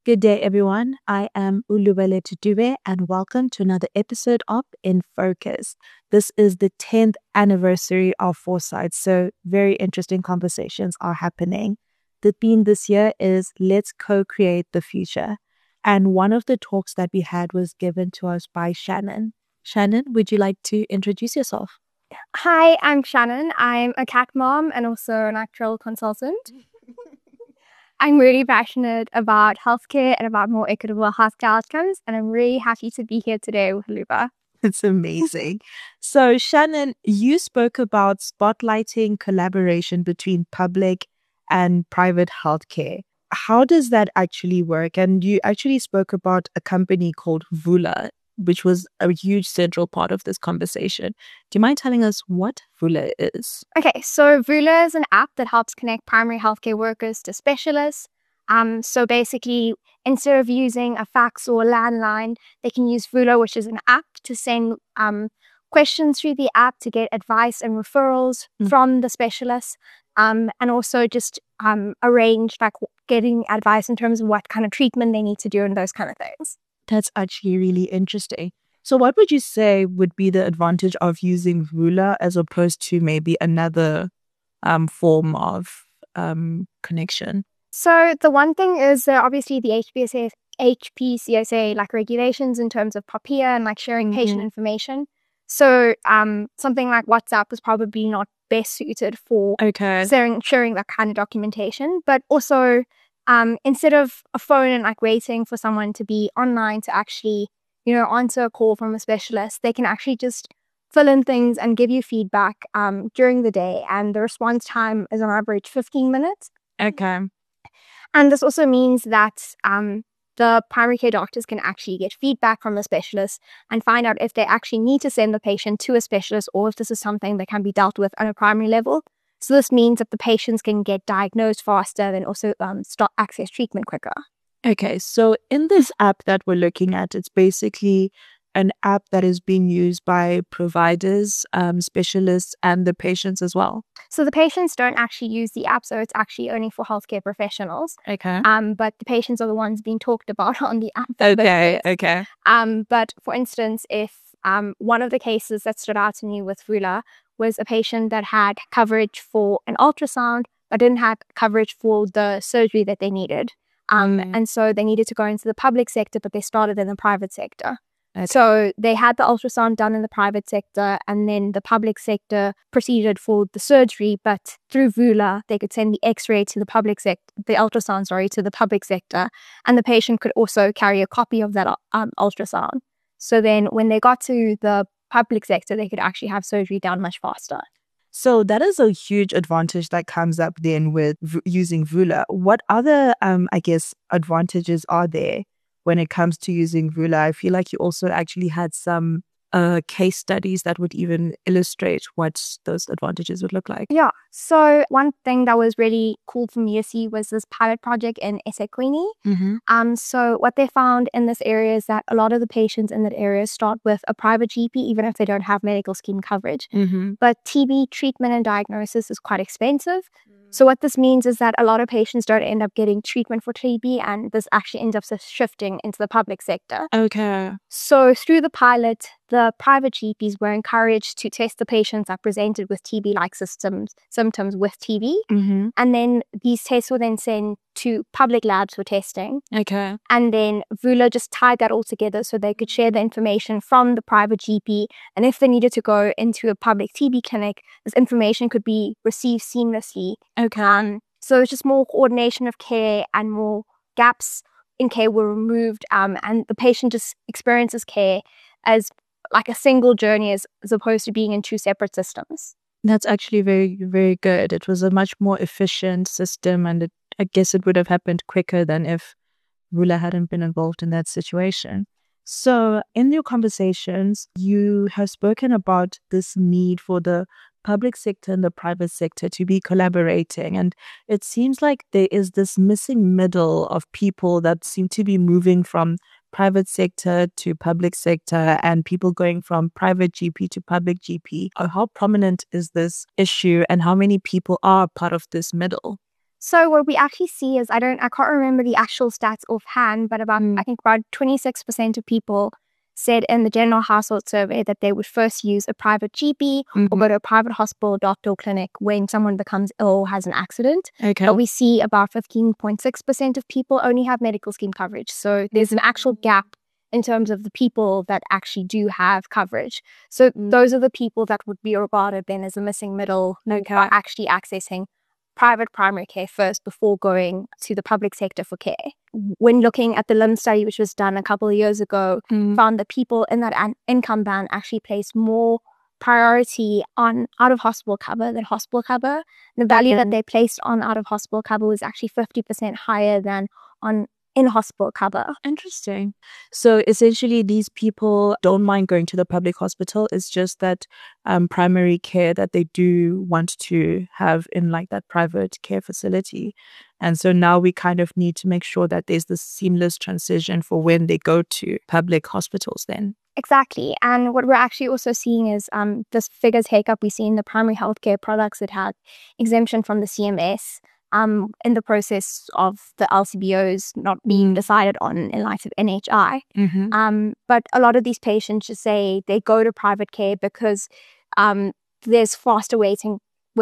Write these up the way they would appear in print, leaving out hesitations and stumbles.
Good day, everyone. I am Ulubele Tudube, and welcome to another episode of In Focus. This is the 10th anniversary of Foresight, so very interesting conversations are happening. The theme this year is Let's Co-Create the Future. And one of the talks that we had was given to us by Shannon. Shannon, would you like to introduce yourself? Hi, I'm Shannon. I'm a cat mom and also an actual consultant. I'm really passionate about healthcare and about more equitable healthcare outcomes, and I'm really happy to be here today with Luba. It's amazing. So, Shannon, you spoke about spotlighting collaboration between public and private healthcare. How does that actually work? And you actually spoke about a company called Vula, which was a huge central part of this conversation. Do you mind telling us what Vula is? Okay, so Vula is an app that helps connect primary healthcare workers to specialists. So basically, instead of using a fax or a landline, they can use Vula, which is an app, to send questions through the app to get advice and referrals from the specialists, and also just arrange getting advice in terms of what kind of treatment they need to do and those kind of things. That's actually really interesting. So what would you say would be the advantage of using Vula as opposed to maybe another form of connection? So the one thing is that obviously the HPCSA regulations in terms of POPIA and sharing patient information. So something like WhatsApp is probably not best suited for sharing that kind of documentation. But also instead of a phone and waiting for someone to be online to actually, answer a call from a specialist, they can actually just fill in things and give you feedback during the day. And the response time is on average 15 minutes. Okay. And this also means that the primary care doctors can actually get feedback from the specialist and find out if they actually need to send the patient to a specialist or if this is something that can be dealt with on a primary level. So this means that the patients can get diagnosed faster and also access treatment quicker. Okay, so in this app that we're looking at, it's basically an app that is being used by providers, specialists, and the patients as well. So the patients don't actually use the app, so it's actually only for healthcare professionals. Okay. But the patients are the ones being talked about on the app. Okay. But for instance, if one of the cases that stood out to me with Vula was a patient that had coverage for an ultrasound, but didn't have coverage for the surgery that they needed. And so they needed to go into the public sector, but they started in the private sector. Okay. So they had the ultrasound done in the private sector, and then the public sector proceeded for the surgery, but through Vula, they could send the X-ray to the public sector, the ultrasound, to the public sector, and the patient could also carry a copy of that ultrasound. So then when they got to the public sector, they could actually have surgery done much faster. So that is a huge advantage that comes up then with using Vula. What other, advantages are there when it comes to using Vula? I feel like you also actually had some case studies that would even illustrate what those advantages would look like. Yeah. So one thing that was really cool for me to see was this pilot project in eSeqweni. So what they found in this area is that a lot of the patients in that area start with a private GP, even if they don't have medical scheme coverage. But TB treatment and diagnosis is quite expensive. So what this means is that a lot of patients don't end up getting treatment for TB, and this actually ends up shifting into the public sector. Okay. So through the pilot, the private GPs were encouraged to test the patients that presented with TB-like symptoms with TB. And then these tests were then sent to public labs for testing. Okay. And then Vula just tied that all together so they could share the information from the private GP. And if they needed to go into a public TB clinic, this information could be received seamlessly. Okay. So it's just more coordination of care and more gaps in care were removed. And the patient just experiences care as a single journey as opposed to being in two separate systems. That's actually very, very good. It was a much more efficient system, and I guess it would have happened quicker than if Vula hadn't been involved in that situation. So in your conversations, you have spoken about this need for the public sector and the private sector to be collaborating. And it seems like there is this missing middle of people that seem to be moving from private sector to public sector and people going from private GP to public GP. How prominent is this issue and how many people are part of this middle? So what we actually see is, I can't remember the actual stats offhand, but I think about 26% of people said in the general household survey that they would first use a private GP or go to a private hospital, doctor, or clinic when someone becomes ill or has an accident. Okay. But we see about 15.6% of people only have medical scheme coverage. So there's an actual gap in terms of the people that actually do have coverage. So those are the people that would be regarded then as a missing middle, who are actually accessing private primary care first before going to the public sector for care. When looking at the LIMS study, which was done a couple of years ago, found that people in that income band actually placed more priority on out-of-hospital cover than hospital cover. The value that they placed on out-of-hospital cover was actually 50% higher than on in-hospital cover. Interesting. So essentially, these people don't mind going to the public hospital. It's just that primary care that they do want to have in like that private care facility. And so now we kind of need to make sure that there's this seamless transition for when they go to public hospitals then. Exactly. And what we're actually also seeing is this figure take up we see in the primary healthcare products that had exemption from the CMS. In the process of the LCBOs not being decided on in light of NHI. But a lot of these patients just say they go to private care because there's faster waiting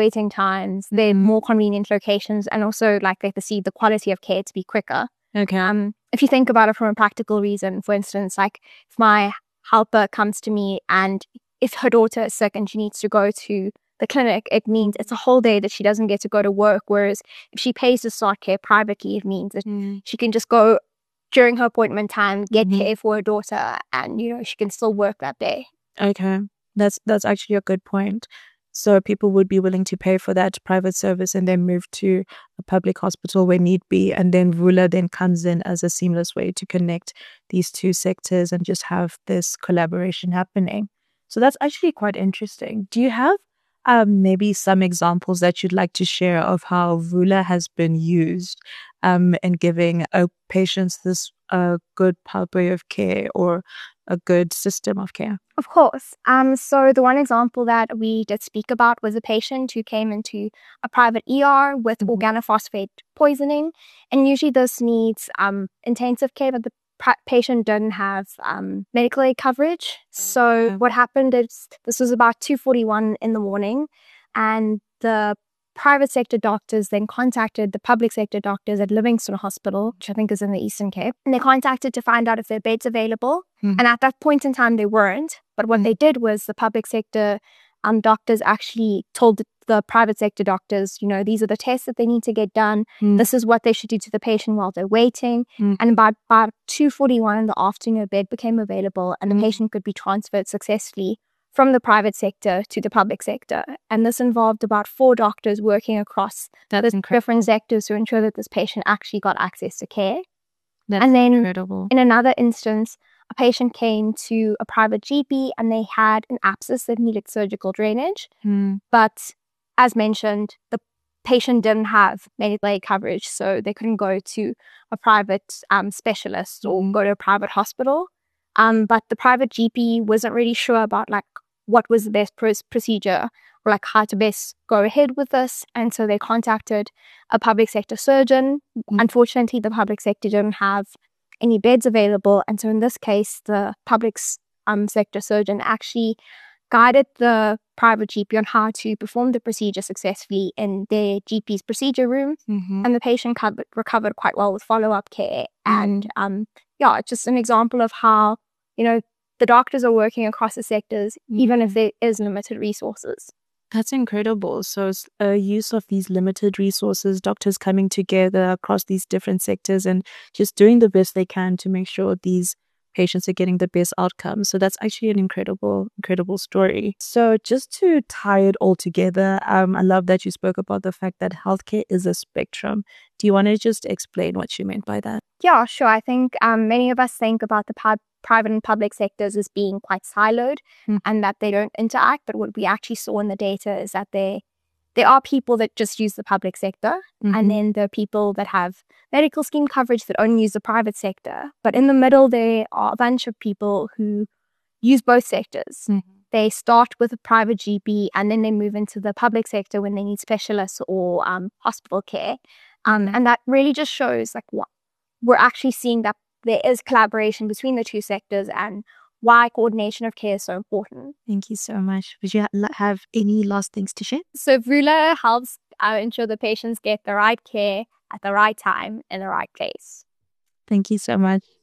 times, they're more convenient locations, and also like they perceive the quality of care to be quicker. Okay. If you think about it from a practical reason, for instance, like if my helper comes to me and if her daughter is sick and she needs to go to the clinic, it means it's a whole day that she doesn't get to go to work. Whereas if she pays to start care privately, it means that she can just go during her appointment time, get care for her daughter, and she can still work that day. Okay, that's actually a good point. So people would be willing to pay for that private service and then move to a public hospital where need be, and then Vula then comes in as a seamless way to connect these two sectors and just have this collaboration happening. So that's actually quite interesting. Do you have maybe some examples that you'd like to share of how Vula has been used in giving patients this good pathway of care or a good system of care? Of course. So the one example that we did speak about was a patient who came into a private ER with organophosphate poisoning. And usually this needs intensive care, but the patient didn't have medical aid coverage. So what happened is this was about 2:41 in the morning, and the private sector doctors then contacted the public sector doctors at Livingston Hospital, which I think is in the Eastern Cape, and they contacted to find out if there are beds available. And at that point in time, they weren't. But what they did was the public sector doctors actually told the private sector doctors, these are the tests that they need to get done. This is what they should do to the patient while they're waiting. And about 2:41 in the afternoon, a bed became available and the patient could be transferred successfully from the private sector to the public sector. And this involved about 4 doctors working across the different sectors to ensure that this patient actually got access to care. That's incredible. In another instance, a patient came to a private GP and they had an abscess that needed surgical drainage. But as mentioned, the patient didn't have medical aid coverage, so they couldn't go to a private specialist or go to a private hospital. But the private GP wasn't really sure about what was the best procedure or how to best go ahead with this. And so they contacted a public sector surgeon. Unfortunately, the public sector didn't have any beds available. And so in this case, the public sector surgeon actually guided the private GP on how to perform the procedure successfully in their GP's procedure room. And the patient recovered quite well with follow-up care. And it's just an example of how, the doctors are working across the sectors, even if there is limited resources. That's incredible. So it's a use of these limited resources, doctors coming together across these different sectors and just doing the best they can to make sure these patients are getting the best outcomes. So that's actually an incredible story. So just to tie it all together, I love that you spoke about the fact that healthcare is a spectrum. Do you want to just explain what you meant by that? Yeah, sure. I think many of us think about the private and public sectors as being quite siloed and that they don't interact. But what we actually saw in the data is that there are people that just use the public sector, and then there are people that have medical scheme coverage that only use the private sector. But in the middle, there are a bunch of people who use both sectors. they start with a private GP and then they move into the public sector when they need specialists or hospital care. And that really just shows like what we're actually seeing, that there is collaboration between the two sectors and why coordination of care is so important. Thank you so much. Would you have any last things to share? So Vula helps ensure the patients get the right care at the right time in the right place. Thank you so much.